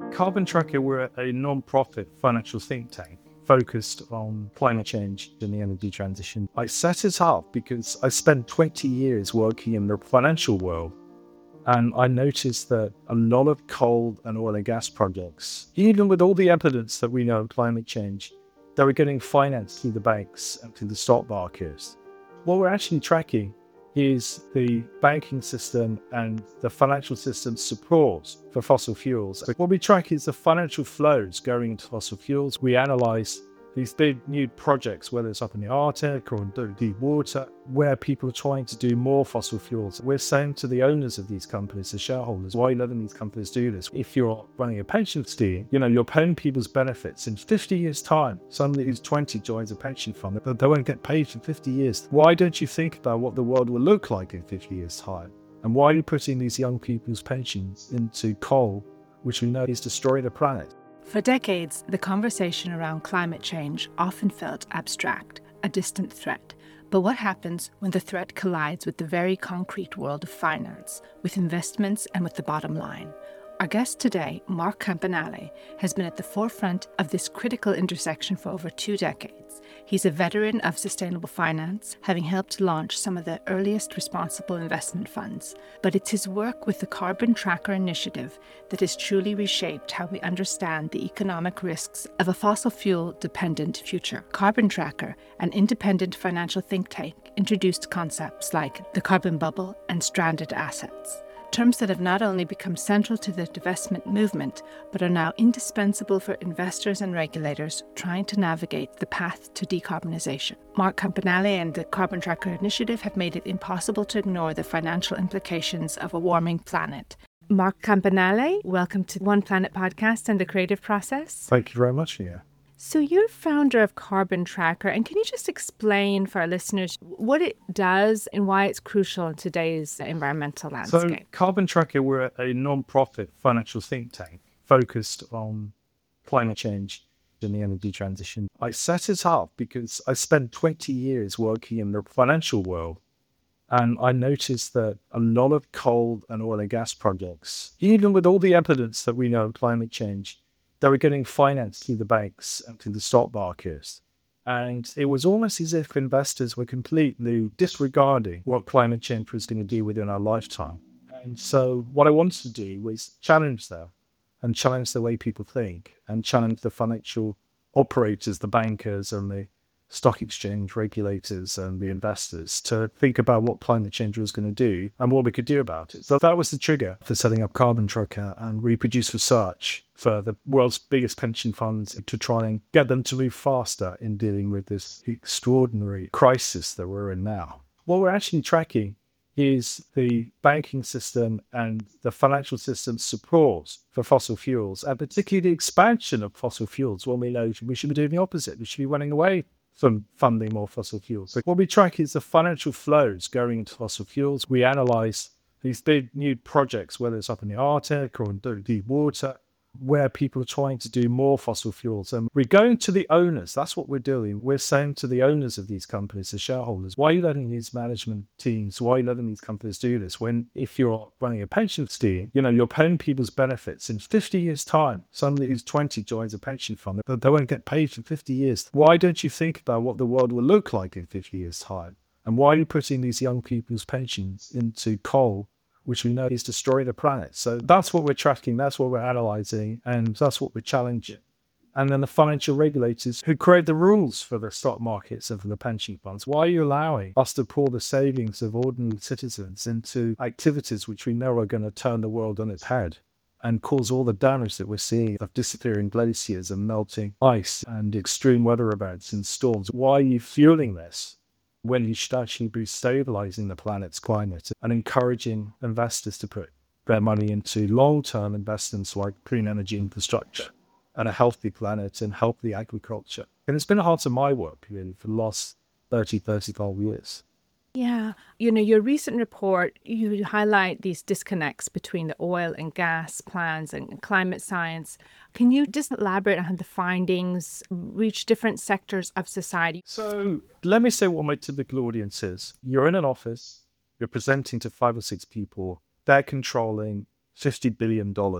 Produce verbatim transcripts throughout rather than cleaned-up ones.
Carbon Tracker, we're a non-profit financial think tank focused on climate change and the energy transition. I set it up because I spent twenty years working in the financial world, and I noticed that a lot of coal and oil and gas projects, even with all the evidence that we know of climate change, they were getting financed through the banks and through the stock markets. What we're actually tracking is the banking system and the financial system support for fossil fuels. What we track is the financial flows going into fossil fuels. We analyze these big new projects, whether it's up in the Arctic or in deep water, where people are trying to do more fossil fuels. We're saying to the owners of these companies, the shareholders, why are you letting these companies do this? If you're running a pension scheme, you know, you're paying people's benefits. In fifty years' time, somebody who's twenty joins a pension fund, but they won't get paid for fifty years. Why don't you think about what the world will look like in fifty years' time? And why are you putting these young people's pensions into coal, which we know is destroying the planet? For decades, the conversation around climate change often felt abstract, a distant threat. But what happens when the threat collides with the very concrete world of finance, with investments and with the bottom line? Our guest today, Mark Campanale, has been at the forefront of this critical intersection for over two decades. He's a veteran of sustainable finance, having helped launch some of the earliest responsible investment funds. But it's his work with the Carbon Tracker initiative that has truly reshaped how we understand the economic risks of a fossil fuel-dependent future. Carbon Tracker, an independent financial think tank, introduced concepts like the carbon bubble and stranded assets. Terms that have not only become central to the divestment movement, but are now indispensable for investors and regulators trying to navigate the path to decarbonisation. Mark Campanale and the Carbon Tracker initiative have made it impossible to ignore the financial implications of a warming planet. Mark Campanale, welcome to One Planet Podcast and the Creative Process. Thank you very much, Nia. So you're founder of Carbon Tracker, and can you just explain for our listeners what it does and why it's crucial in today's environmental landscape? So Carbon Tracker, we're a non-profit financial think tank focused on climate change and the energy transition. I set it up because I spent twenty years working in the financial world, and I noticed that a lot of coal and oil and gas projects, even with all the evidence that we know of climate change, they were getting financed through the banks and through the stock markets. And it was almost as if investors were completely disregarding what climate change was going to do within our lifetime. And so what I wanted to do was challenge that and challenge the way people think and challenge the financial operators, the bankers and the stock exchange regulators and the investors to think about what climate change was going to do and what we could do about it. So that was the trigger for setting up Carbon Tracker and we produce research for the world's biggest pension funds to try and get them to move faster in dealing with this extraordinary crisis that we're in now. What we're actually tracking is the banking system and the financial system support for fossil fuels, and particularly the expansion of fossil fuels, when we know we should be doing the opposite. We should be running away from funding more fossil fuels. So what we track is the financial flows going into fossil fuels. We analyze these big new projects, whether it's up in the Arctic or in deep water, where people are trying to do more fossil fuels. And we're going to the owners. That's what we're doing. We're saying to the owners of these companies, the shareholders, why are you letting these management teams, why are you letting these companies do this? When if you're running a pension scheme, you know, you're paying people's benefits. In fifty years' time, somebody who's twenty joins a pension fund, but they won't get paid for fifty years. Why don't you think about what the world will look like in fifty years' time? And why are you putting these young people's pensions into coal, which we know is destroying the planet? So that's what we're tracking, that's what we're analysing, and that's what we're challenging. And then the financial regulators who create the rules for the stock markets and for the pension funds, why are you allowing us to pour the savings of ordinary citizens into activities which we know are going to turn the world on its head and cause all the damage that we're seeing of disappearing glaciers and melting ice and extreme weather events and storms? Why are you fueling this when you should actually be stabilizing the planet's climate and encouraging investors to put their money into long-term investments like clean energy infrastructure and a healthy planet and healthy agriculture? And it's been a heart of my work really for the last thirty, thirty-five years. Yeah. You know, your recent report, you highlight these disconnects between the oil and gas plans and climate science. Can you just elaborate on how the findings reach different sectors of society? So let me say what my typical audience is. You're in an office, you're presenting to five or six people, they're controlling fifty billion dollars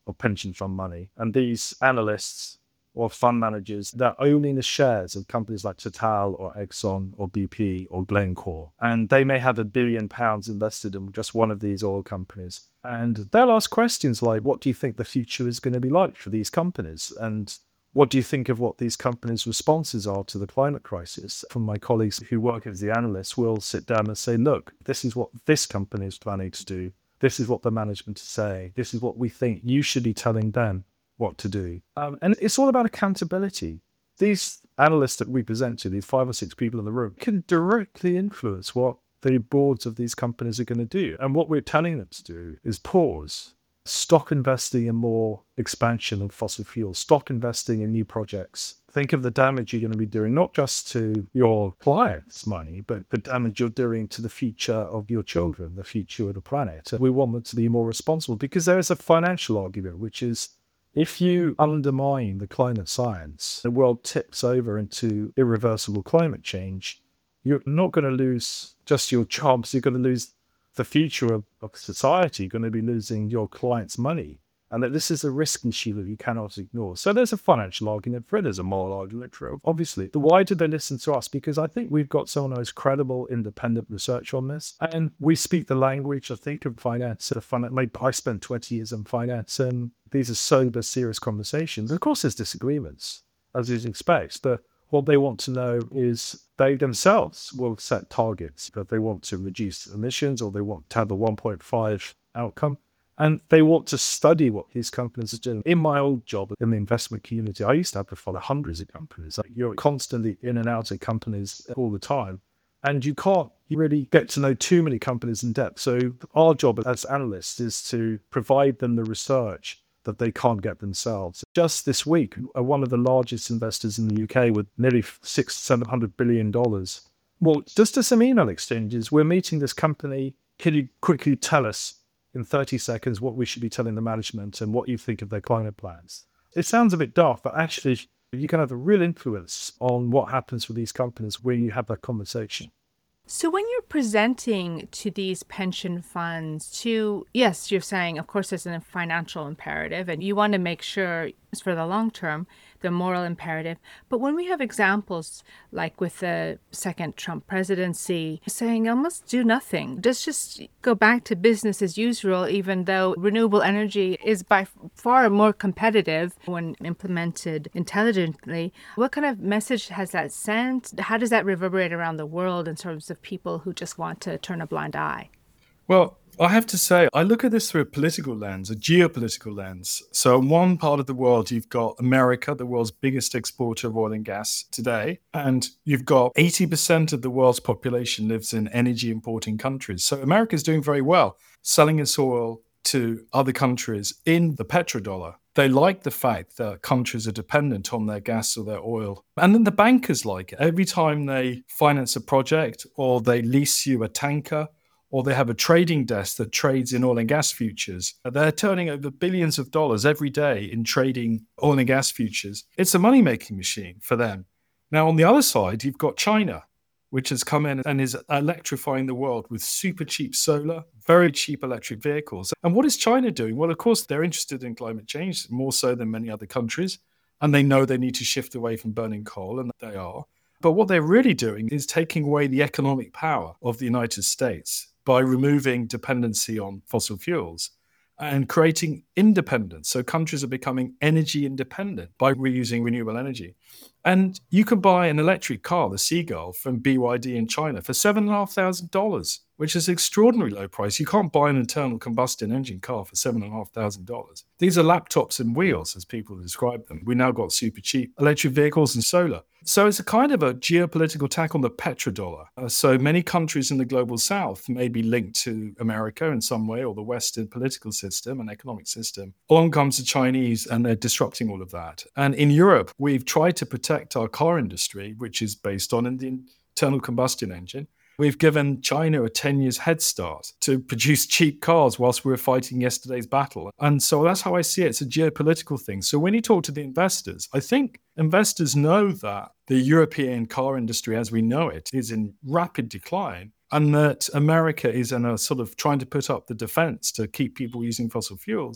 of pension fund money. And these analysts or fund managers, they're owning the shares of companies like Total or Exxon or B P or Glencore. And they may have a billion pounds invested in just one of these oil companies. And they'll ask questions like, what do you think the future is going to be like for these companies? And what do you think of what these companies' responses are to the climate crisis? From my colleagues who work as the analysts, we'll sit down and say, look, this is what this company is planning to do. This is what the management is saying. This is what we think you should be telling them what to do. Um, and it's all about accountability. These analysts that we present to, these five or six people in the room, can directly influence what the boards of these companies are going to do. And what we're telling them to do is pause, stop investing in more expansion of fossil fuels, stop investing in new projects. Think of the damage you're going to be doing, not just to your clients' money, but the damage you're doing to the future of your children, the future of the planet. We want them to be more responsible because there is a financial argument, which is if you undermine the climate science, the world tips over into irreversible climate change, you're not going to lose just your jobs, you're going to lose the future of, of society, you're going to be losing your clients' money. And that this is a risk issue that you cannot ignore. So there's a financial argument for it, there's a moral argument for it. Obviously, why did they listen to us? Because I think we've got some of the most credible, independent research on this. And we speak the language, I think, of finance. I spent twenty years in finance, and these are sober, serious conversations. Of course, there's disagreements, as you'd expect. But what they want to know is they themselves will set targets that they want to reduce emissions or they want to have a one point five outcome. And they want to study what these companies are doing. In my old job in the investment community, I used to have to follow hundreds of companies. Like you're constantly in and out of companies all the time. And you can't really get to know too many companies in depth. So our job as analysts is to provide them the research that they can't get themselves. Just this week, one of the largest investors in the U K with nearly six, seven hundred billion dollars. Well, just to some email exchanges, we're meeting this company. Can you quickly tell us in thirty seconds what we should be telling the management and what you think of their climate plans? It sounds a bit daft, but actually you can have a real influence on what happens with these companies when you have that conversation. So when you're presenting to these pension funds to, yes, you're saying, of course, there's a financial imperative and you want to make sure it's for the long term, the moral imperative. But when we have examples like with the second Trump presidency saying almost do nothing, let's just go back to business as usual, even though renewable energy is by far more competitive when implemented intelligently. What kind of message has that sent? How does that reverberate around the world in terms of people who just want to turn a blind eye? Well, I have to say, I look at this through a political lens, a geopolitical lens. So in one part of the world, you've got America, the world's biggest exporter of oil and gas today. And you've got eighty percent of the world's population lives in energy importing countries. So America is doing very well, selling its oil to other countries in the petrodollar. They like the fact that countries are dependent on their gas or their oil. And then the bankers like it. Every time they finance a project or they lease you a tanker, or they have a trading desk that trades in oil and gas futures. They're turning over billions of dollars every day in trading oil and gas futures. It's a money-making machine for them. Now, on the other side, you've got China, which has come in and is electrifying the world with super cheap solar, very cheap electric vehicles. And what is China doing? Well, of course, they're interested in climate change, more so than many other countries. And they know they need to shift away from burning coal, and they are. But what they're really doing is taking away the economic power of the United States by removing dependency on fossil fuels and creating independence. So countries are becoming energy independent by reusing renewable energy. And you can buy an electric car, the Seagull, from B Y D in China for seven thousand five hundred dollars, which is an extraordinarily low price. You can't buy an internal combustion engine car for seven thousand five hundred dollars. These are laptops and wheels, as people describe them. We now got super cheap electric vehicles and solar. So it's a kind of a geopolitical attack on the petrodollar. Uh, so many countries in the global south may be linked to America in some way, or the Western political system and economic system. Along comes the Chinese, and they're disrupting all of that. And in Europe, we've tried to protect our car industry, which is based on an internal combustion engine. We've given China a ten years head start to produce cheap cars whilst we were fighting yesterday's battle. And so that's how I see it. It's a geopolitical thing. So when you talk to the investors, I think investors know that the European car industry as we know it is in rapid decline, and that America is in a sort of trying to put up the defense to keep people using fossil fuels.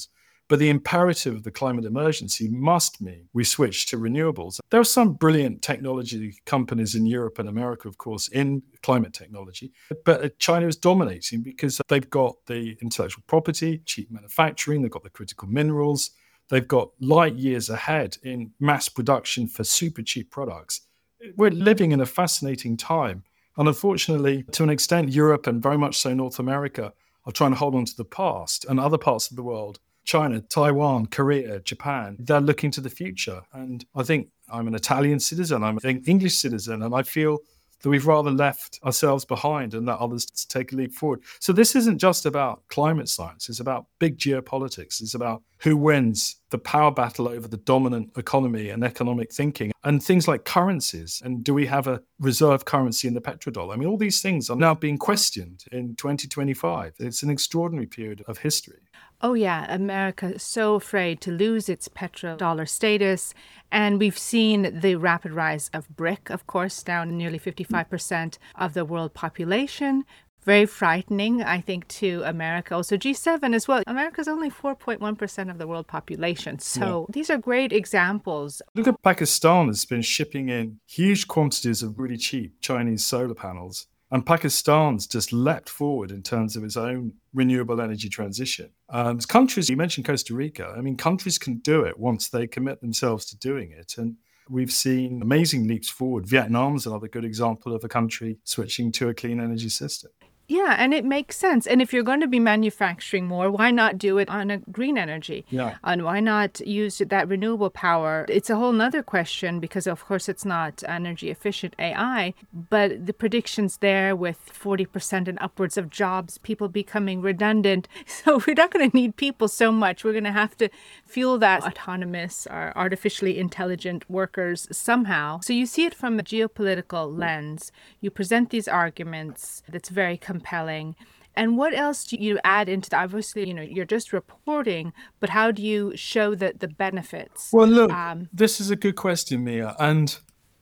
But the imperative of the climate emergency must mean we switch to renewables. There are some brilliant technology companies in Europe and America, of course, in climate technology. But China is dominating because they've got the intellectual property, cheap manufacturing, they've got the critical minerals, they've got light years ahead in mass production for super cheap products. We're living in a fascinating time. And unfortunately, to an extent, Europe and very much so North America are trying to hold on to the past, and other parts of the world, China, Taiwan, Korea, Japan, they're looking to the future. And I think I'm an Italian citizen, I'm an English citizen, and I feel that we've rather left ourselves behind and let others take a leap forward. So this isn't just about climate science, it's about big geopolitics, it's about who wins the power battle over the dominant economy and economic thinking, and things like currencies. And do we have a reserve currency in the petrodollar? I mean, all these things are now being questioned in twenty twenty-five. It's an extraordinary period of history. Oh, yeah. America is so afraid to lose its petrodollar status. And we've seen the rapid rise of BRIC, of course, now nearly fifty-five percent of the world population. Very frightening, I think, to America. Also, G seven as well. America's only four point one percent of the world population. So yeah. These are great examples. Look at Pakistan has been shipping in huge quantities of really cheap Chinese solar panels. And Pakistan's just leapt forward in terms of its own renewable energy transition. Um, countries, you mentioned Costa Rica, I mean, countries can do it once they commit themselves to doing it. And we've seen amazing leaps forward. Vietnam's another good example of a country switching to a clean energy system. Yeah, and it makes sense. And if you're going to be manufacturing more, why not do it on a green energy? Yeah. And why not use that renewable power? It's a whole nother question because, of course, it's not energy efficient A I, but the predictions there with forty percent and upwards of jobs, people becoming redundant. So we're not going to need people so much. We're going to have to fuel that autonomous or artificially intelligent workers somehow. So you see it from a geopolitical lens. You present these arguments that's very compelling. compelling. And what else do you add into that? Obviously, you know, you're just reporting, but how do you show the, the benefits? Well, look, um, this is a good question, Mia. And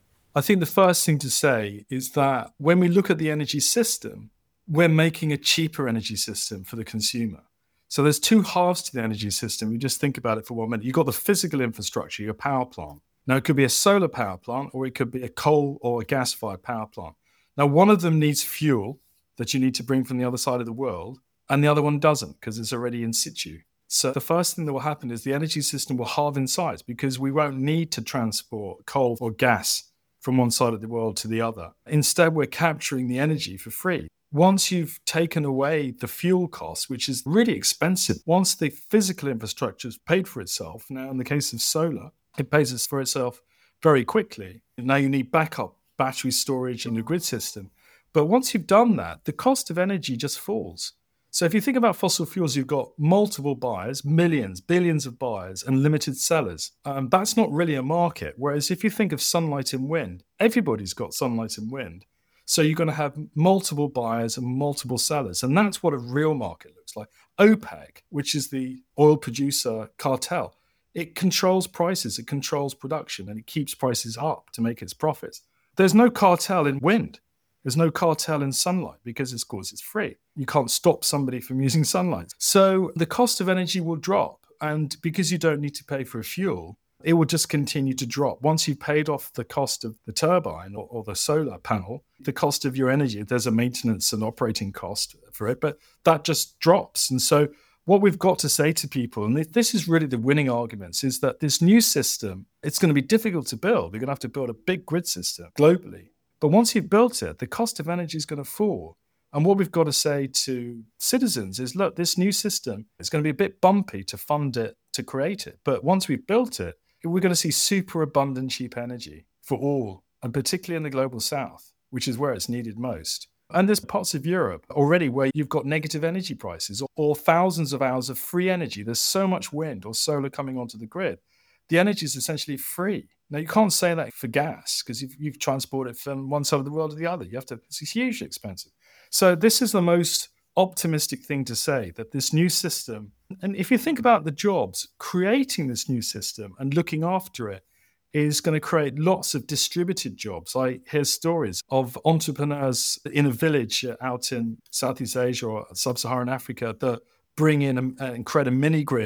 I think the first thing to say is that when we look at the energy system, we're making a cheaper energy system for the consumer. So there's two halves to the energy system. You just think about it for one minute. You've got the physical infrastructure, your power plant. Now, it could be a solar power plant, or it could be a coal or a gas-fired power plant. Now, one of them needs fuel that you need to bring from the other side of the world, and the other one doesn't because it's already in situ. So the first thing that will happen is the energy system will halve in size because we won't need to transport coal or gas from one side of the world to the other. Instead, we're capturing the energy for free. Once you've taken away the fuel cost, which is really expensive, once the physical infrastructure has paid for itself, now in the case of solar, it pays for itself very quickly. Now you need backup battery storage in the grid system. But once you've done that, the cost of energy just falls. So if you think about fossil fuels, you've got multiple buyers, millions, billions of buyers, and limited sellers. Um, that's not really a market. Whereas if you think of sunlight and wind, everybody's got sunlight and wind. So you're going to have multiple buyers and multiple sellers. And that's what a real market looks like. OPEC, which is the oil producer cartel, it controls prices, it controls production, and it keeps prices up to make its profits. There's no cartel in wind. There's no cartel in sunlight because, of course, it's free. You can't stop somebody from using sunlight. So the cost of energy will drop. And because you don't need to pay for fuel, it will just continue to drop. Once you've paid off the cost of the turbine or, or the solar panel, the cost of your energy, there's a maintenance and operating cost for it, but that just drops. And so what we've got to say to people, and this is really the winning arguments, is that this new system, it's going to be difficult to build. We're going to have to build a big grid system globally. But once you've built it, the cost of energy is going to fall. And what we've got to say to citizens is, look, this new system is going to be a bit bumpy to fund it, to create it. But once we've built it, we're going to see super abundant cheap energy for all, and particularly in the global south, which is where it's needed most. And there's parts of Europe already where you've got negative energy prices or, or thousands of hours of free energy. There's so much wind or solar coming onto the grid. The energy is essentially free. Now, you can't say that for gas because you've, you've transported it from one side of the world to the other. You have to, it's hugely expensive. So this is the most optimistic thing to say, that this new system, and if you think about the jobs, creating this new system and looking after it is going to create lots of distributed jobs. I hear stories of entrepreneurs in a village out in Southeast Asia or sub-Saharan Africa that bring in a, and create a mini grid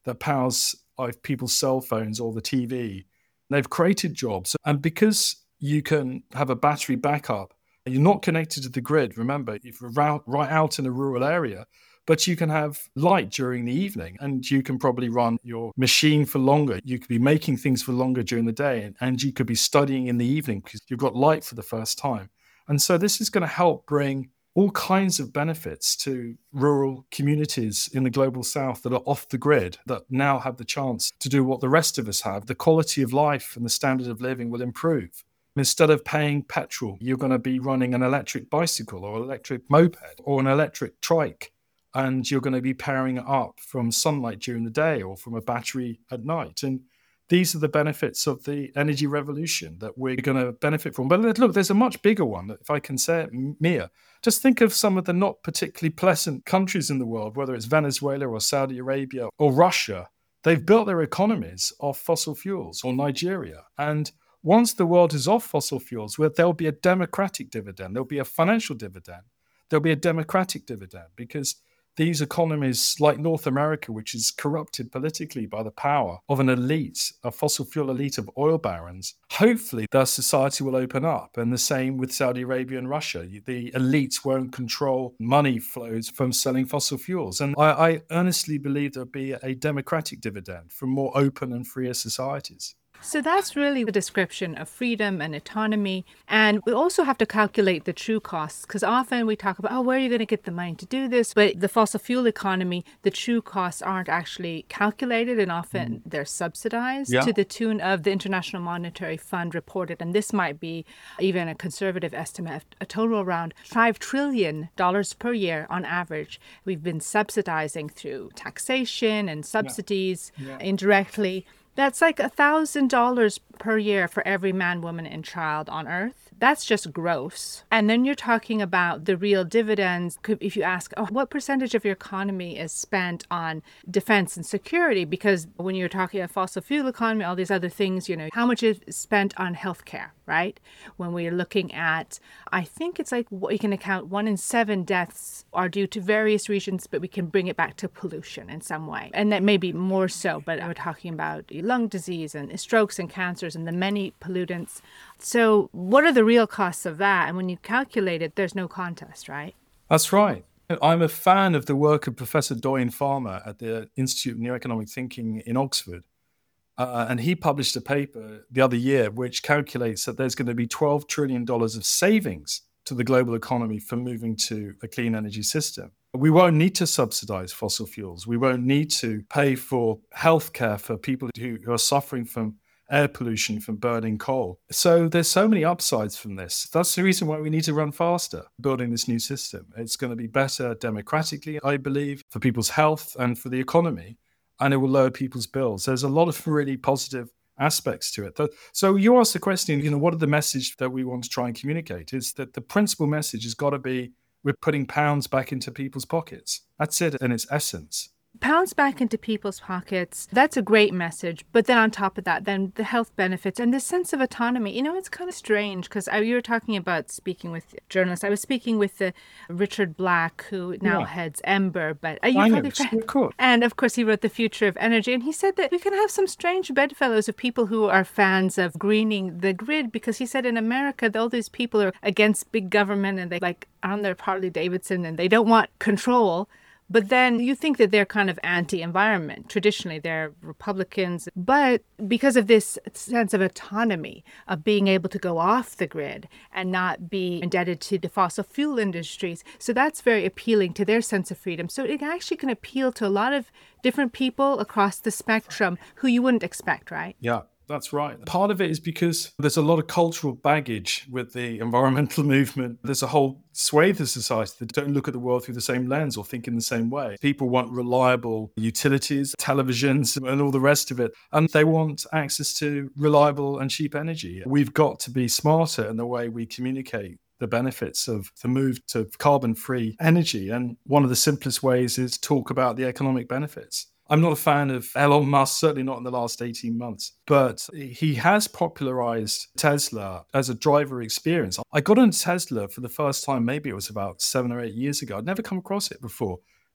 that powers either people's cell phones or the T V. They've created jobs. And because you can have a battery backup, you're not connected to the grid. Remember, if you're right out in a rural area, but you can have light during the evening and you can probably run your machine for longer. You could be making things for longer during the day and you could be studying in the evening because you've got light for the first time. And so this is going to help bring all kinds of benefits to rural communities in the global south that are off the grid, that now have the chance to do what the rest of us have. The quality of life and the standard of living will improve. Instead of paying petrol, you're going to be running an electric bicycle or electric moped or an electric trike, and you're going to be powering it up from sunlight during the day or from a battery at night. And these are the benefits of the energy revolution that we're going to benefit from. But look, there's a much bigger one, if I can say it, Mia. Just think of some of the not particularly pleasant countries in the world, whether it's Venezuela or Saudi Arabia or Russia. They've built their economies off fossil fuels, or Nigeria. And once the world is off fossil fuels, well, there'll be a democratic dividend. There'll be a financial dividend. There'll be a democratic dividend because these economies, like North America, which is corrupted politically by the power of an elite, a fossil fuel elite of oil barons, hopefully their society will open up. And the same with Saudi Arabia and Russia. The elites won't control money flows from selling fossil fuels. And I, I earnestly believe there'll be a democratic dividend from more open and freer societies. So that's really the description of freedom and autonomy. And we also have to calculate the true costs, because often we talk about, oh, where are you going to get the money to do this? But the fossil fuel economy, the true costs aren't actually calculated, and often mm. they're subsidized yeah. to the tune of the International Monetary Fund reported. And this might be even a conservative estimate, a total around five trillion dollars per year on average. We've been subsidizing through taxation and subsidies yeah. Yeah. indirectly. That's like one thousand dollars per year for every man, woman, and child on Earth. That's just gross. And then you're talking about the real dividends. If you ask, oh, what percentage of your economy is spent on defense and security? Because when you're talking about fossil fuel economy, all these other things, you know, how much is spent on healthcare, right? When we're looking at, I think it's like you can account one in seven deaths are due to various regions, but we can bring it back to pollution in some way. And that may be more so, but we're talking about lung disease and strokes and cancers and the many pollutants. So what are the real costs of that? And when you calculate it, there's no contest, right? That's right. I'm a fan of the work of Professor Doyen Farmer at the Institute of New Economic Thinking in Oxford. Uh, and he published a paper the other year which calculates that there's going to be twelve trillion dollars of savings to the global economy for moving to a clean energy system. We won't need to subsidize fossil fuels. We won't need to pay for healthcare for people who, who are suffering from air pollution from burning coal. So there's so many upsides from this. That's the reason why we need to run faster building this new system. It's going to be better democratically, I believe, for people's health and for the economy, and it will lower people's bills. There's a lot of really positive aspects to it. So you asked the question, you know, what are the message that we want to try and communicate? Is that the principal message has got to be we're putting pounds back into people's pockets. That's it in its essence. Pounds back into people's pockets, that's a great message. But then on top of that, then the health benefits and the sense of autonomy. You know, it's kind of strange because you were talking about speaking with journalists. I was speaking with the Richard Black, who now yeah. heads Ember. But are you I probably know, of course. And of course, he wrote The Future of Energy. And he said that we can have some strange bedfellows of people who are fans of greening the grid, because he said in America, all these people are against big government and they like on their Harley Davidson and they don't want control. But then you think that they're kind of anti-environment. Traditionally, they're Republicans. But because of this sense of autonomy, of being able to go off the grid and not be indebted to the fossil fuel industries, so that's very appealing to their sense of freedom. So it actually can appeal to a lot of different people across the spectrum who you wouldn't expect, right? Yeah. That's right. Part of it is because there's a lot of cultural baggage with the environmental movement. There's a whole swathe of society that don't look at the world through the same lens or think in the same way. People want reliable utilities, televisions, and all the rest of it. And they want access to reliable and cheap energy. We've got to be smarter in the way we communicate the benefits of the move to carbon-free energy. And one of the simplest ways is talk about the economic benefits. I'm not a fan of Elon Musk, certainly not in the last eighteen months, but he has popularized Tesla as a driver experience. I got into Tesla for the first time, maybe it was about seven or eight years ago. I'd never come across it before.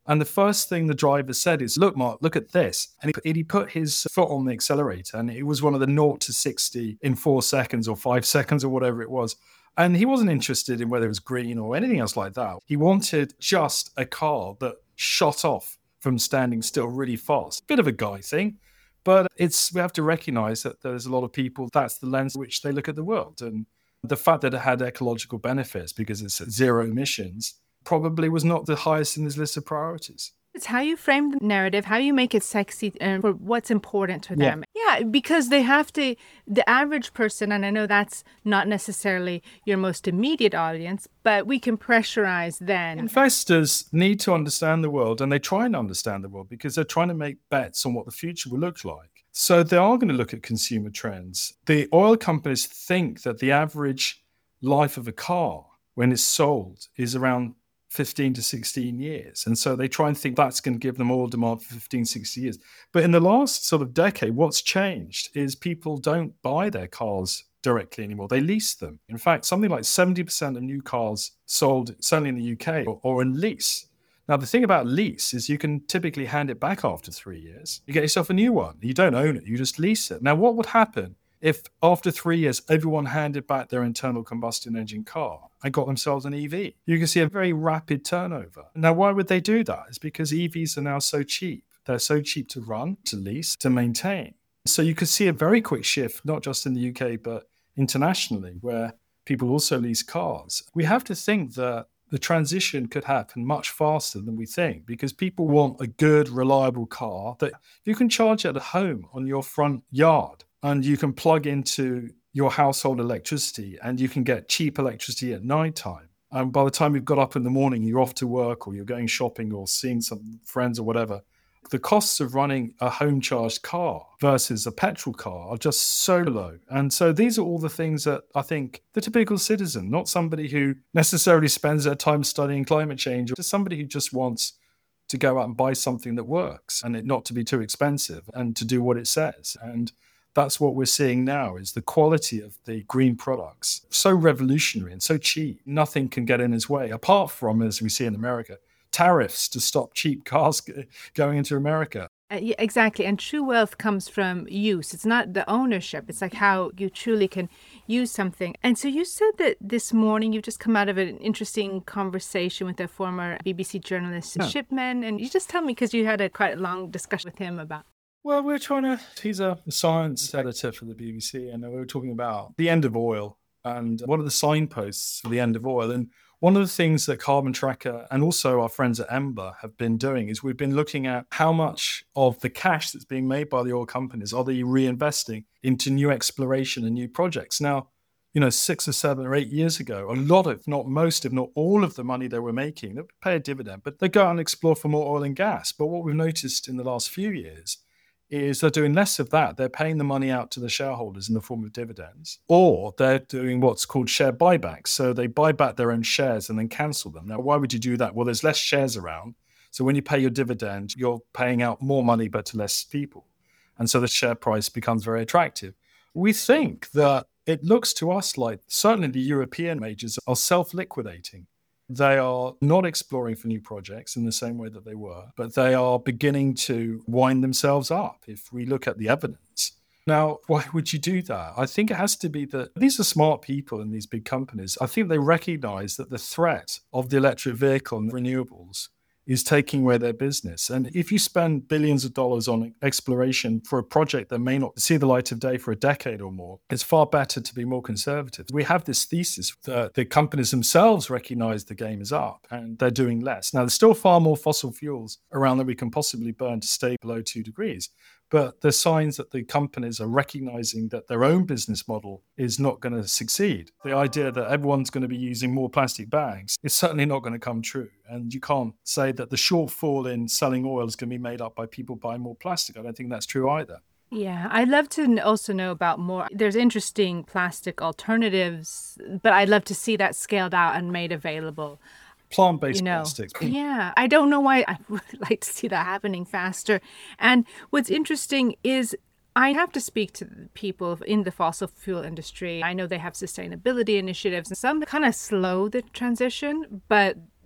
And the first thing the driver said is, look, Mark, look at this. And he, he put his foot on the accelerator, and it was one of the zero to sixty in four seconds or five seconds or whatever it was. And he wasn't interested in whether it was green or anything else like that. He wanted just a car that shot off from standing still really fast. Bit of a guy thing. But it's we have to recognize that there's a lot of people, that's the lens which they look at the world. And the fact that it had ecological benefits because it's zero emissions probably was not the highest in his list of priorities. It's how you frame the narrative, how you make it sexy and for what's important to them. Yeah. yeah, because they have to, the average person, and I know that's not necessarily your most immediate audience, but we can pressurize then. Investors need to understand the world, and they try and understand the world because they're trying to make bets on what the future will look like. So they are going to look at consumer trends. The oil companies think that the average life of a car when it's sold is around fifteen to sixteen years. And so they try and think that's going to give them oil demand for fifteen, sixty years. But in the last sort of decade, what's changed is people don't buy their cars directly anymore. They lease them. In fact, something like seventy percent of new cars sold, certainly in the U K, or, or in lease. Now, the thing about lease is you can typically hand it back after three years. You get yourself a new one. You don't own it. You just lease it. Now, what would happen if after three years, everyone handed back their internal combustion engine car and got themselves an E V? You can see a very rapid turnover. Now, why would they do that? It's because E Vs are now so cheap. They're so cheap to run, to lease, to maintain. So you could see a very quick shift, not just in the U K, but internationally, where people also lease cars. We have to think that the transition could happen much faster than we think because people want a good, reliable car that you can charge at home on your front yard. And you can plug into your household electricity and you can get cheap electricity at nighttime. And by the time you've got up in the morning, you're off to work or you're going shopping or seeing some friends or whatever. The costs of running a home charged car versus a petrol car are just so low. And so these are all the things that I think the typical citizen, not somebody who necessarily spends their time studying climate change, or just somebody who just wants to go out and buy something that works and it not to be too expensive and to do what it says. And that's what we're seeing now is the quality of the green products. So revolutionary and so cheap. Nothing can get in its way, apart from, as we see in America, tariffs to stop cheap cars going into America. Uh, yeah, exactly. And true wealth comes from use. It's not the ownership. It's like how you truly can use something. And so you said that this morning you've just come out of an interesting conversation with a former B B C journalist, yeah. Shipman. And you just tell me, because you had a quite long discussion with him about. Well, we're trying to, he's a science editor for the B B C, and we were talking about the end of oil and what are the signposts for the end of oil. And one of the things that Carbon Tracker and also our friends at Ember have been doing is we've been looking at how much of the cash that's being made by the oil companies are they reinvesting into new exploration and new projects. Now, you know, six or seven or eight years ago, a lot of, not most, if not all of the money they were making, they would pay a dividend, but they go out and explore for more oil and gas. But what we've noticed in the last few years is they're doing less of that. They're paying the money out to the shareholders in the form of dividends, or they're doing what's called share buybacks. So they buy back their own shares and then cancel them. Now, why would you do that? Well, there's less shares around. So when you pay your dividend, you're paying out more money, but to less people. And so the share price becomes very attractive. We think that it looks to us like certainly the European majors are self-liquidating. They are not exploring for new projects in the same way that they were, but they are beginning to wind themselves up if we look at the evidence. Now, why would you do that? I think it has to be that these are smart people in these big companies. I think they recognize that the threat of the electric vehicle and renewables is taking away their business. And if you spend billions of dollars on exploration for a project that may not see the light of day for a decade or more, it's far better to be more conservative. We have this thesis that the companies themselves recognize the game is up and they're doing less. Now, there's still far more fossil fuels around that we can possibly burn to stay below two degrees. But there's signs that the companies are recognizing that their own business model is not going to succeed. The idea that everyone's going to be using more plastic bags is certainly not going to come true. And you can't say that the shortfall in selling oil is going to be made up by people buying more plastic. I don't think that's true either. Yeah, I'd love to also know about more. There's interesting plastic alternatives, but I'd love to see that scaled out and made available. Plant-based you know, plastics. Yeah, I don't know why. I would like to see that happening faster. And what's interesting is I have to speak to people in the fossil fuel industry. I know they have sustainability initiatives and some kind of slow the transition, but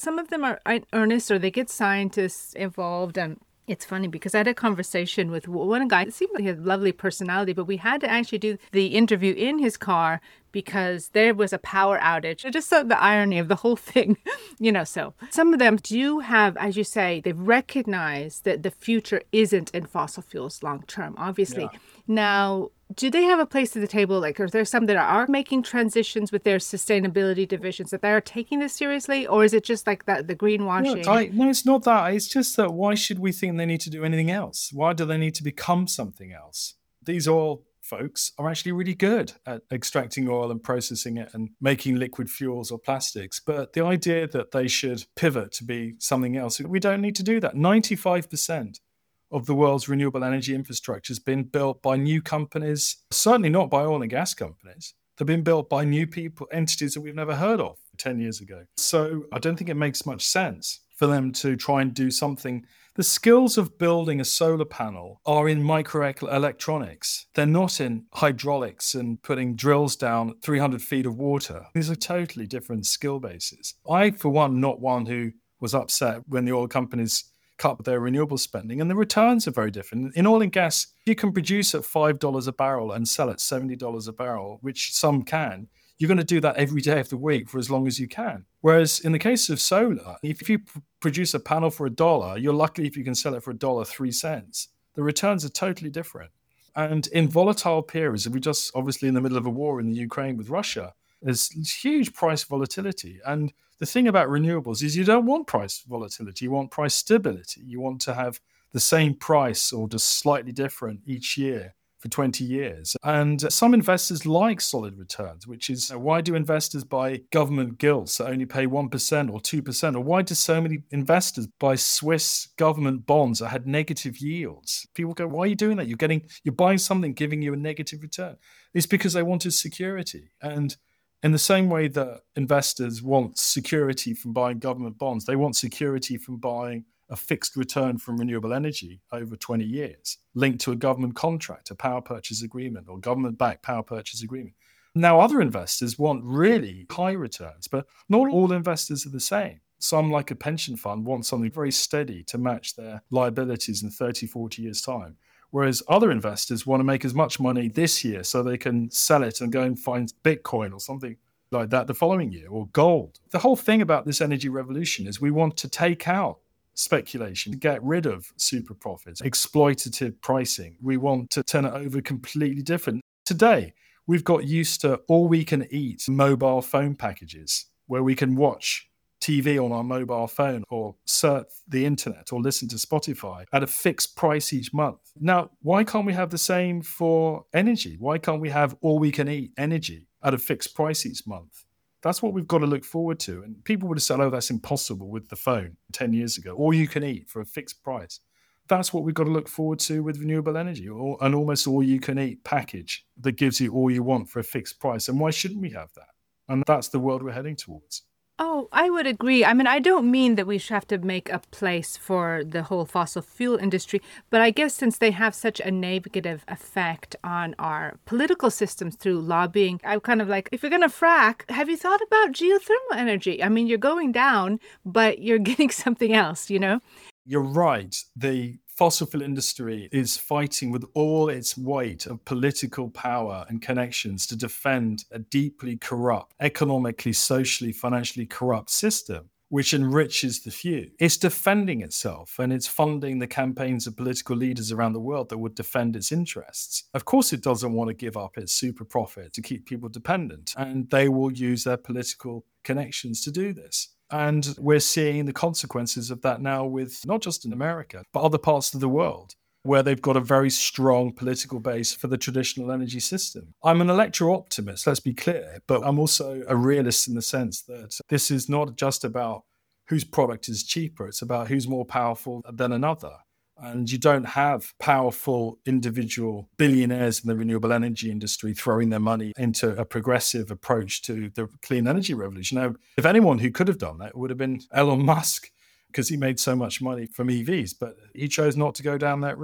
Some of them are in earnest, or they get scientists involved. And it's funny because I had a conversation with one guy. It seemed like he had a lovely personality, but we had to actually do the interview in his car because there was a power outage. I just saw the irony of the whole thing, you know. So some of them do have, as you say, they've recognized that the future isn't in fossil fuels long term, obviously. Yeah. Now, do they have a place at the table? Like, are there some that are making transitions with their sustainability divisions that they are taking this seriously? Or is it just like that, the greenwashing? No, I, no, it's not that. It's just that why should we think they need to do anything else? Why do they need to become something else? These oil folks are actually really good at extracting oil and processing it and making liquid fuels or plastics. But the idea that they should pivot to be something else, we don't need to do that. ninety-five percent of the world's renewable energy infrastructure has been built by new companies, certainly not by oil and gas companies. They've been built by new people, entities that we've never heard of ten years ago. So I don't think it makes much sense for them to try and do something. The skills of building a solar panel are in microelectronics. They're not in hydraulics and putting drills down three hundred feet of water. These are totally different skill bases. I, for one, not one who was upset when the oil companies cut their renewable spending, and the returns are very different. In oil and gas, you can produce at five dollars a barrel and sell at seventy dollars a barrel, which some can. You're going to do that every day of the week for as long as you can. Whereas in the case of solar, if you p- produce a panel for a dollar, you're lucky if you can sell it for a dollar three cents. The returns are totally different. And in volatile periods, we just obviously in the middle of a war in the Ukraine with Russia, there's huge price volatility. And the thing about renewables is you don't want price volatility. You want price stability. You want to have the same price or just slightly different each year for twenty years. And some investors like solid returns, which is why do investors buy government gilts that only pay one percent or two percent? Or why do so many investors buy Swiss government bonds that had negative yields? People go, why are you doing that? You're getting, you're buying something giving you a negative return. It's because they wanted security. And in the same way that investors want security from buying government bonds, they want security from buying a fixed return from renewable energy over twenty years, linked to a government contract, a power purchase agreement, or government-backed power purchase agreement. Now, other investors want really high returns, but not all investors are the same. Some, like a pension fund, want something very steady to match their liabilities in thirty, forty years' time. Whereas other investors want to make as much money this year so they can sell it and go and find Bitcoin or something like that the following year, or gold. The whole thing about this energy revolution is we want to take out speculation, get rid of super profits, exploitative pricing. We want to turn it over completely different. Today, we've got used to all we can eat mobile phone packages where we can watch T V on our mobile phone or surf the internet or listen to Spotify at a fixed price each month. Now, why can't we have the same for energy? Why can't we have all we can eat energy at a fixed price each month? That's what we've got to look forward to. And people would have said, oh, that's impossible with the phone ten years ago. All you can eat for a fixed price. That's what we've got to look forward to with renewable energy, or an almost all you can eat package that gives you all you want for a fixed price. And why shouldn't we have that? And that's the world we're heading towards. Oh, I would agree. I mean, I don't mean that we should have to make a place for the whole fossil fuel industry, but I guess since they have such a negative effect on our political systems through lobbying, I'm kind of like, if you're going to frack, have you thought about geothermal energy? I mean, you're going down, but you're getting something else, you know? You're right. The fossil fuel industry is fighting with all its weight of political power and connections to defend a deeply corrupt, economically, socially, financially corrupt system, which enriches the few. It's defending itself, and it's funding the campaigns of political leaders around the world that would defend its interests. Of course, it doesn't want to give up its super profit to keep people dependent, and they will use their political connections to do this. And we're seeing the consequences of that now with not just in America, but other parts of the world, where they've got a very strong political base for the traditional energy system. I'm an electro-optimist, let's be clear, but I'm also a realist in the sense that this is not just about whose product is cheaper, it's about who's more powerful than another. And you don't have powerful individual billionaires in the renewable energy industry throwing their money into a progressive approach to the clean energy revolution. Now, if anyone who could have done that, it would have been Elon Musk, because he made so much money from E Vs, but he chose not to go down that route.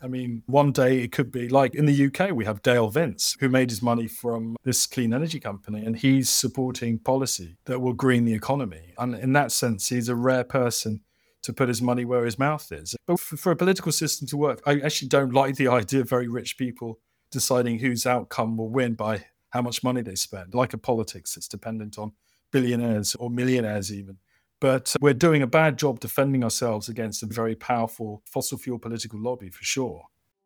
I mean, one day it could be like in the U K, we have Dale Vince, who made his money from this clean energy company, and he's supporting policy that will green the economy. And in that sense, he's a rare person to put his money where his mouth is. But for, for a political system to work, I actually don't like the idea of very rich people deciding whose outcome will win by how much money they spend. Like a politics, it's dependent on billionaires or millionaires even. But we're doing a bad job defending ourselves against a very powerful fossil fuel political lobby, for sure.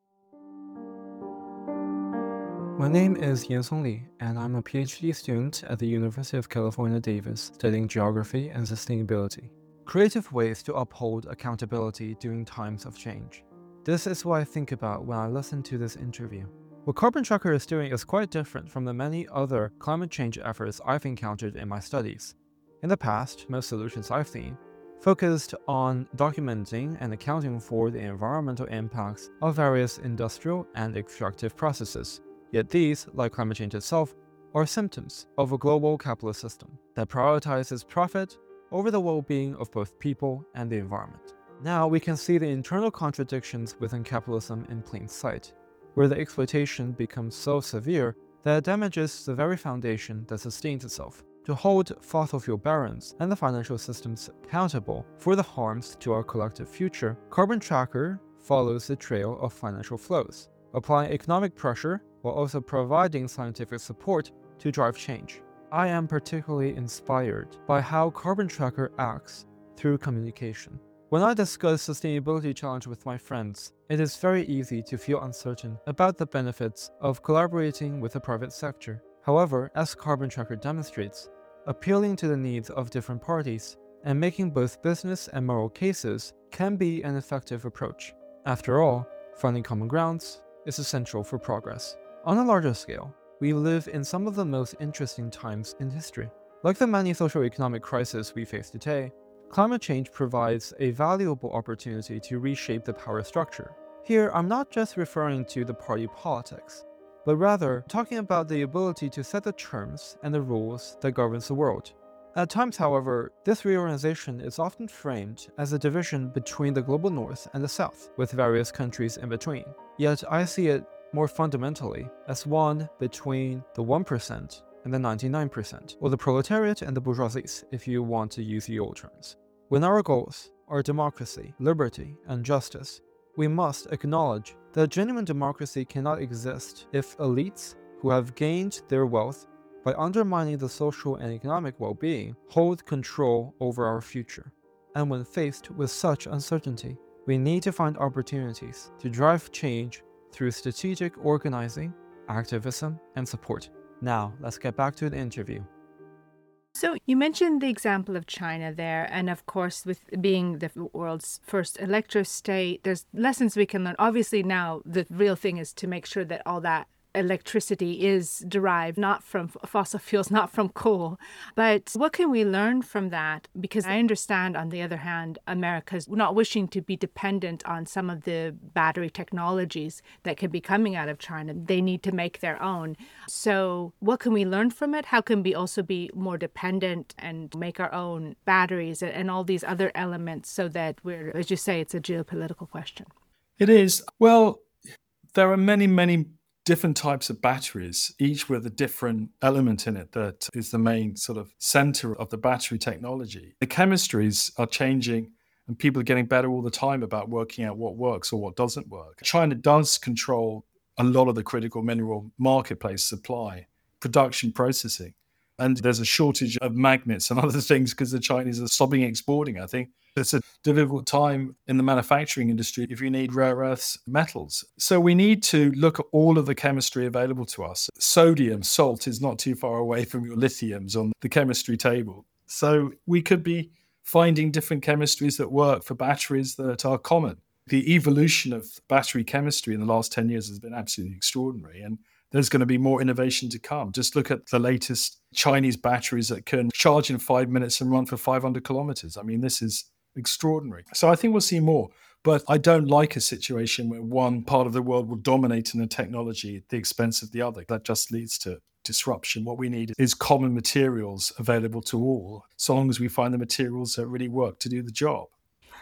My name is Yansong Li, and I'm a PhD student at the University of California, Davis, studying geography and sustainability. Creative ways to uphold accountability during times of change. This is what I think about when I listen to this interview. What Carbon Tracker is doing is quite different from the many other climate change efforts I've encountered in my studies. In the past, most solutions I've seen focused on documenting and accounting for the environmental impacts of various industrial and extractive processes. Yet these, like climate change itself, are symptoms of a global capitalist system that prioritizes profit over the well-being of both people and the environment. Now we can see the internal contradictions within capitalism in plain sight, where the exploitation becomes so severe that it damages the very foundation that sustains itself. To hold fossil fuel barons and the financial systems accountable for the harms to our collective future, Carbon Tracker follows the trail of financial flows, applying economic pressure while also providing scientific support to drive change. I am particularly inspired by how Carbon Tracker acts through communication. When I discuss sustainability challenge with my friends, it is very easy to feel uncertain about the benefits of collaborating with the private sector. However, as Carbon Tracker demonstrates, appealing to the needs of different parties and making both business and moral cases can be an effective approach. After all, finding common grounds is essential for progress. On a larger scale, we live in some of the most interesting times in history. Like the many socio-economic crises we face today, climate change provides a valuable opportunity to reshape the power structure. Here, I'm not just referring to the party politics, but rather talking about the ability to set the terms and the rules that governs the world. At times, however, this reorganization is often framed as a division between the global north and the south, with various countries in between. Yet I see it more fundamentally as one between the one percent and the ninety-nine percent, or the proletariat and the bourgeoisie, if you want to use the old terms. When our goals are democracy, liberty, and justice, we must acknowledge that genuine democracy cannot exist if elites who have gained their wealth by undermining the social and economic well-being hold control over our future. And when faced with such uncertainty, we need to find opportunities to drive change through strategic organizing, activism, and support. Now, let's get back to the interview. So you mentioned the example of China there, and of course, with being the world's first electro state, there's lessons we can learn. Obviously now the real thing is to make sure that all that electricity is derived not from fossil fuels, not from coal. But what can we learn from that? Because I understand, on the other hand, America's not wishing to be dependent on some of the battery technologies that could be coming out of China. They need to make their own. So what can we learn from it? How can we also be more dependent and make our own batteries and all these other elements so that we're, as you say, it's a geopolitical question? It is. Well, there are many, many different types of batteries, each with a different element in it that is the main sort of center of the battery technology. The chemistries are changing and people are getting better all the time about working out what works or what doesn't work. China does control a lot of the critical mineral marketplace supply, production, processing. And there's a shortage of magnets and other things because the Chinese are stopping exporting, I think. It's a difficult time in the manufacturing industry if you need rare earths metals. So we need to look at all of the chemistry available to us. Sodium, salt is not too far away from your lithiums on the chemistry table. So we could be finding different chemistries that work for batteries that are common. The evolution of battery chemistry in the last ten years has been absolutely extraordinary. And there's going to be more innovation to come. Just look at the latest Chinese batteries that can charge in five minutes and run for five hundred kilometers. I mean, this is extraordinary. So I think we'll see more. But I don't like a situation where one part of the world will dominate in the technology at the expense of the other. That just leads to disruption. What we need is common materials available to all, so long as we find the materials that really work to do the job.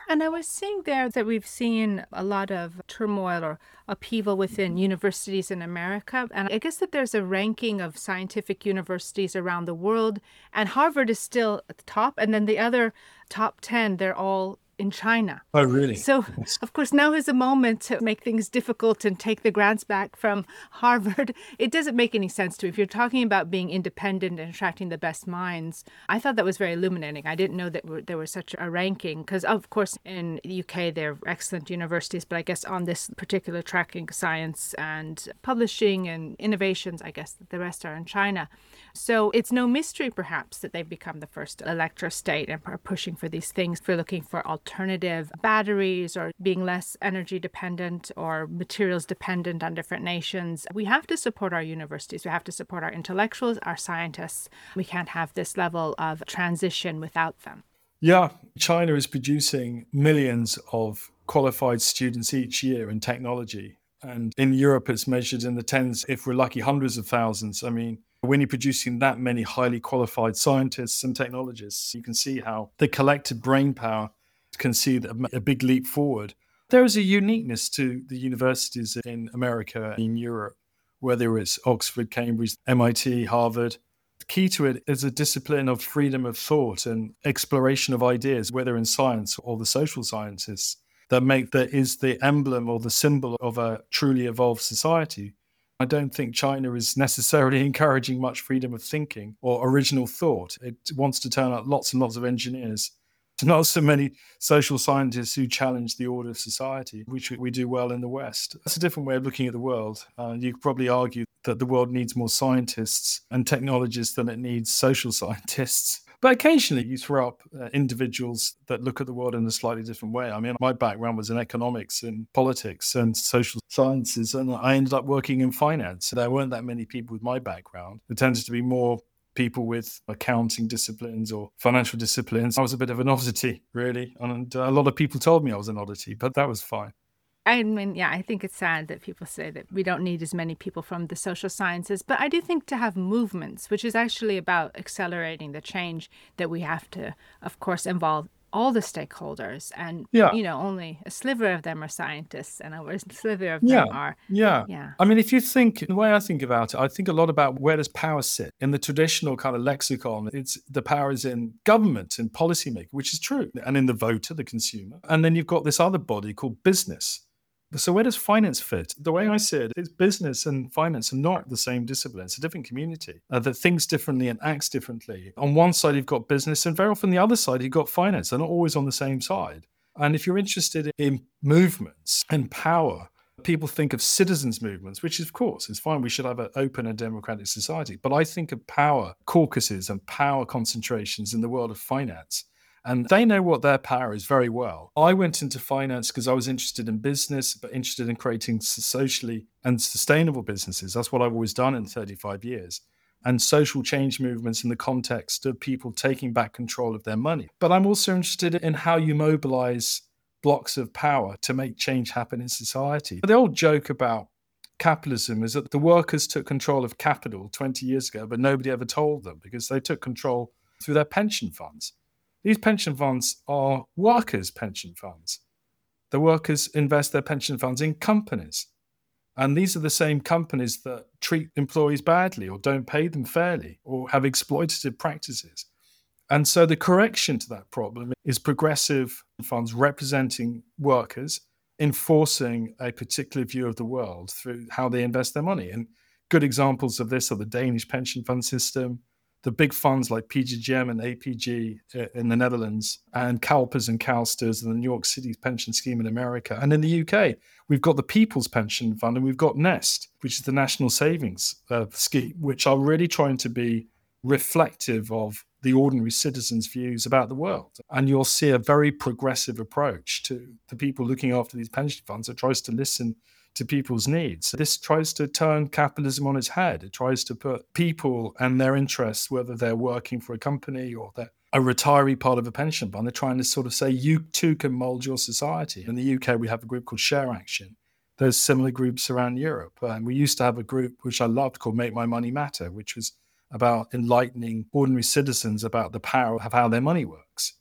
And I was seeing there that we've seen a lot of turmoil or upheaval within universities in America. And I guess that there's a ranking of scientific universities around the world, and Harvard is still at the top. And then the other top ten, they're all in China. Oh, really? So, of course, now is a moment to make things difficult and take the grants back from Harvard. It doesn't make any sense to me. If you're talking about being independent and attracting the best minds, I thought that was very illuminating. I didn't know that there was such a ranking because, of course, in the U K, they're excellent universities, but I guess on this particular tracking science and publishing and innovations, I guess the rest are in China. So it's no mystery, perhaps, that they've become the first electro state and are pushing for these things, for looking for alternative batteries or being less energy dependent or materials dependent on different nations. We have to support our universities. We have to support our intellectuals, our scientists. We can't have this level of transition without them. Yeah, China is producing millions of qualified students each year in technology. And in Europe, it's measured in the tens, if we're lucky, hundreds of thousands. I mean, when you're producing that many highly qualified scientists and technologists, you can see how the collective brain power can see a big leap forward. There is a uniqueness to the universities in America, in Europe, whether it's Oxford, Cambridge, M I T, Harvard. The key to it is a discipline of freedom of thought and exploration of ideas, whether in science or the social sciences, that make that is the emblem or the symbol of a truly evolved society. I don't think China is necessarily encouraging much freedom of thinking or original thought. It wants to turn out lots and lots of engineers. Not so many social scientists who challenge the order of society, which we do well in the West. That's a different way of looking at the world. Uh, you could probably argue that the world needs more scientists and technologists than it needs social scientists. But occasionally you throw up uh, individuals that look at the world in a slightly different way. I mean, my background was in economics and politics and social sciences, and I ended up working in finance. There weren't that many people with my background. There tended to be more people with accounting disciplines or financial disciplines. I was a bit of an oddity, really. And a lot of people told me I was an oddity, but that was fine. I mean, yeah, I think it's sad that people say that we don't need as many people from the social sciences. But I do think to have movements, which is actually about accelerating the change, that we have to, of course, involve all the stakeholders. And, yeah. you know, only a sliver of them are scientists and a sliver of yeah. them are. Yeah. Yeah. I mean, if you think, the way I think about it, I think a lot about where does power sit? In the traditional kind of lexicon, it's the power is in government and policymaking, which is true, and in the voter, the consumer. And then you've got this other body called business. So where does finance fit? The way I see it is business and finance are not the same discipline. It's a different community uh, that thinks differently and acts differently. On one side, you've got business, and very often the other side, you've got finance. They're not always on the same side. And if you're interested in movements and power, people think of citizens' movements, which of course is fine. We should have an open and democratic society. But I think of power caucuses and power concentrations in the world of finance. And they know what their power is very well. I went into finance because I was interested in business, but interested in creating socially and sustainable businesses. That's what I've always done in thirty-five years. And social change movements in the context of people taking back control of their money. But I'm also interested in how you mobilize blocks of power to make change happen in society. The old joke about capitalism is that the workers took control of capital twenty years ago, but nobody ever told them because they took control through their pension funds. These pension funds are workers' pension funds. The workers invest their pension funds in companies. And these are the same companies that treat employees badly or don't pay them fairly or have exploitative practices. And so the correction to that problem is progressive funds representing workers, enforcing a particular view of the world through how they invest their money. And good examples of this are the Danish pension fund system, the big funds like P G G M and A P G in the Netherlands, and CalPERS and CalSTRS and the New York City pension scheme in America. And in the U K, we've got the People's Pension Fund and we've got Nest, which is the National Savings uh, Scheme, which are really trying to be reflective of the ordinary citizens' views about the world. And you'll see a very progressive approach to the people looking after these pension funds that tries to listen to people's needs. This tries to turn capitalism on its head. It tries to put people and their interests, whether they're working for a company or they're a retiree part of a pension fund, they're trying to sort of say, you too can mold your society. In the U K, we have a group called Share Action. There's similar groups around Europe. And we used to have a group which I loved called Make My Money Matter, which was about enlightening ordinary citizens about the power of how their money works.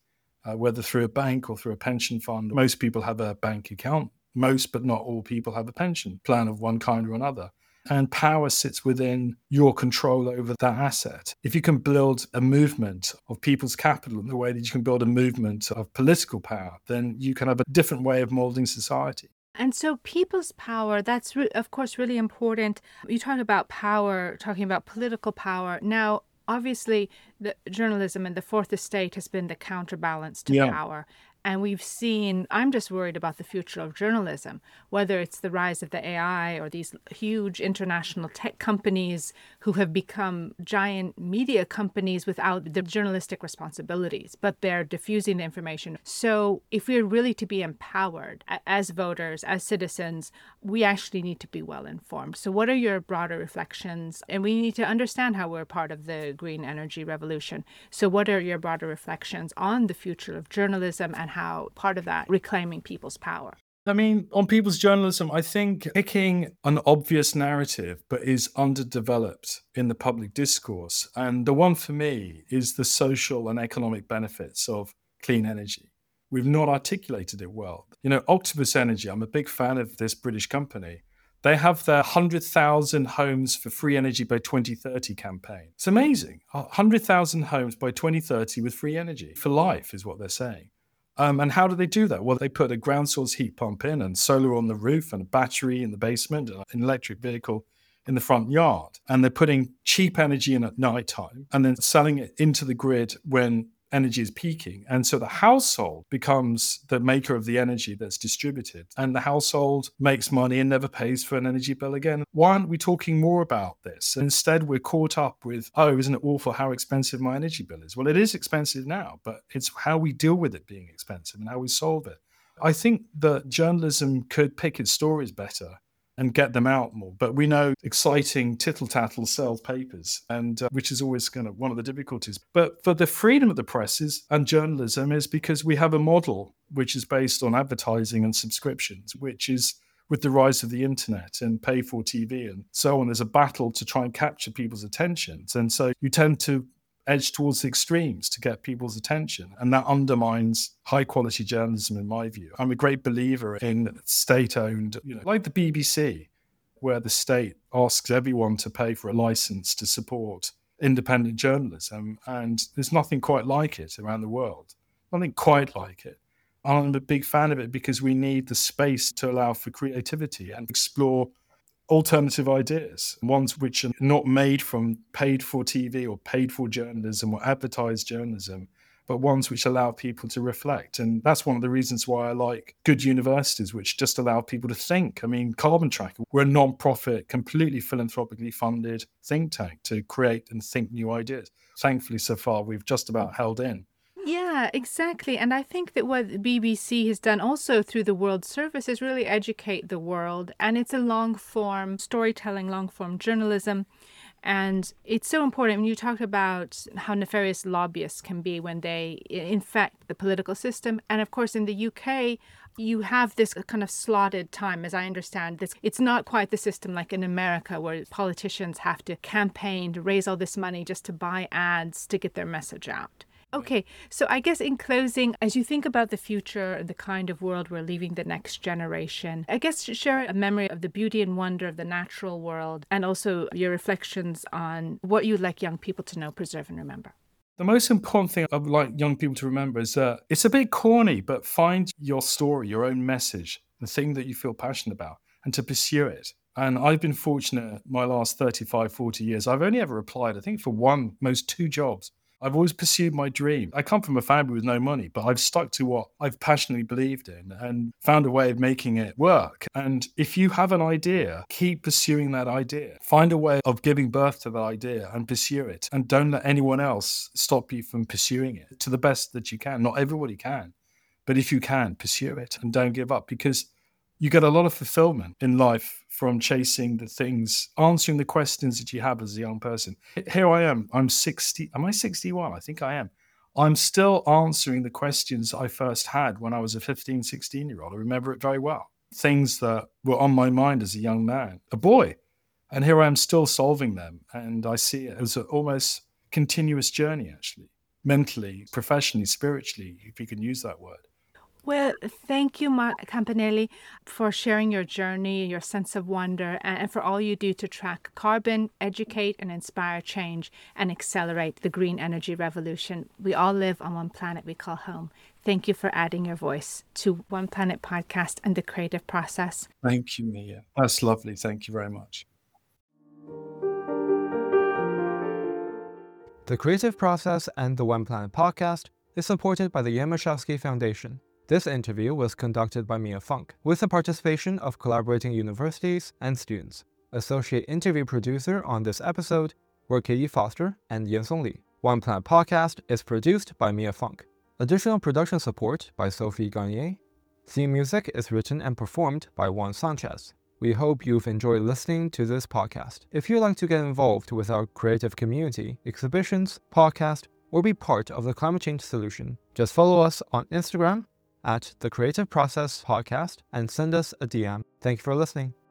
uh, whether through a bank or through a pension fund. Most people have a bank account. Most, but not all people have a pension plan of one kind or another. And power sits within your control over that asset. If you can build a movement of people's capital in the way that you can build a movement of political power, then you can have a different way of molding society. And so people's power, that's, re- of course, really important. You talk about power, talking about political power. Now, obviously, the journalism and the fourth estate has been the counterbalance to Yeah. power. And we've seen, I'm just worried about the future of journalism, whether it's the rise of the A I or these huge international tech companies who have become giant media companies without the journalistic responsibilities, but they're diffusing the information. So if we're really to be empowered a- as voters, as citizens, we actually need to be well informed. So what are your broader reflections? And we need to understand how we're part of the green energy revolution. So what are your broader reflections on the future of journalism and how part of that reclaiming people's power? I mean, on people's journalism, I think picking an obvious narrative but is underdeveloped in the public discourse. And the one for me is the social and economic benefits of clean energy. We've not articulated it well. You know, Octopus Energy, I'm a big fan of this British company. They have their one hundred thousand homes for free energy by twenty thirty campaign. It's amazing. one hundred thousand homes by twenty thirty with free energy for life is what they're saying. Um, and how do they do that? Well, they put a ground source heat pump in and solar on the roof and a battery in the basement and an electric vehicle in the front yard. And they're putting cheap energy in at nighttime and then selling it into the grid when energy is peaking. And so the household becomes the maker of the energy that's distributed. And the household makes money and never pays for an energy bill again. Why aren't we talking more about this? Instead, we're caught up with, oh, isn't it awful how expensive my energy bill is? Well, it is expensive now, but it's how we deal with it being expensive and how we solve it. I think that journalism could pick its stories better and get them out more. But we know exciting tittle-tattle sells papers, and uh, which is always kind of one of the difficulties. But for the freedom of the press is, and journalism is because we have a model which is based on advertising and subscriptions, which is with the rise of the internet and pay for T V and so on. There's a battle to try and capture people's attentions. And so you tend to edge towards the extremes to get people's attention. And that undermines high quality journalism, in my view. I'm a great believer in state owned, you know, like the B B C, where the state asks everyone to pay for a license to support independent journalism. And there's nothing quite like it around the world. Nothing quite like it. I'm a big fan of it because we need the space to allow for creativity and explore alternative ideas, ones which are not made from paid for T V or paid for journalism or advertised journalism, but ones which allow people to reflect. And that's one of the reasons why I like good universities, which just allow people to think. I mean, Carbon Tracker, we're a non-profit, completely philanthropically funded think tank to create and think new ideas. Thankfully, so far, we've just about held in. Yeah, exactly. And I think that what the B B C has done also through the World Service is really educate the world. And it's a long form storytelling, long form journalism. And it's so important when you talk about how nefarious lobbyists can be when they infect the political system. And of course, in the U K, you have this kind of slotted time, as I understand this. It's not quite the system like in America where politicians have to campaign to raise all this money just to buy ads to get their message out. Okay, so I guess in closing, as you think about the future, the kind of world we're leaving the next generation, I guess share a memory of the beauty and wonder of the natural world and also your reflections on what you'd like young people to know, preserve, and remember. The most important thing I would like young people to remember is that it's a bit corny, but find your story, your own message, the thing that you feel passionate about, and to pursue it. And I've been fortunate my last thirty-five, forty years. I've only ever applied, I think, for one, most two jobs. I've always pursued my dream. I come from a family with no money, but I've stuck to what I've passionately believed in and found a way of making it work. And if you have an idea, keep pursuing that idea. Find a way of giving birth to that idea and pursue it. And don't let anyone else stop you from pursuing it to the best that you can. Not everybody can, but if you can, pursue it and don't give up, because you get a lot of fulfillment in life from chasing the things, answering the questions that you have as a young person. Here I am. I'm sixty. Am I sixty-one? I think I am. I'm still answering the questions I first had when I was a fifteen, sixteen-year-old. I remember it very well. Things that were on my mind as a young man, a boy. And here I am still solving them. And I see it as an almost continuous journey, actually. mentally, professionally, spiritually, if you can use that word. Well, thank you, Mark Campanelli, for sharing your journey, your sense of wonder, and for all you do to track carbon, educate and inspire change, and accelerate the green energy revolution. We all live on one planet we call home. Thank you for adding your voice to One Planet Podcast and the creative process. Thank you, Mia. That's lovely. Thank you very much. The Creative Process and the One Planet Podcast is supported by the Yamashevsky Foundation. This interview was conducted by Mia Funk, with the participation of collaborating universities and students. Associate interview producer on this episode were Katie Foster and Yansong Li. One Planet Podcast is produced by Mia Funk. Additional production support by Sophie Garnier. Theme music is written and performed by Juan Sanchez. We hope you've enjoyed listening to this podcast. If you'd like to get involved with our creative community, exhibitions, podcast, or be part of the climate change solution, just follow us on Instagram at The Creative Process Podcast and send us a D M. Thank you for listening.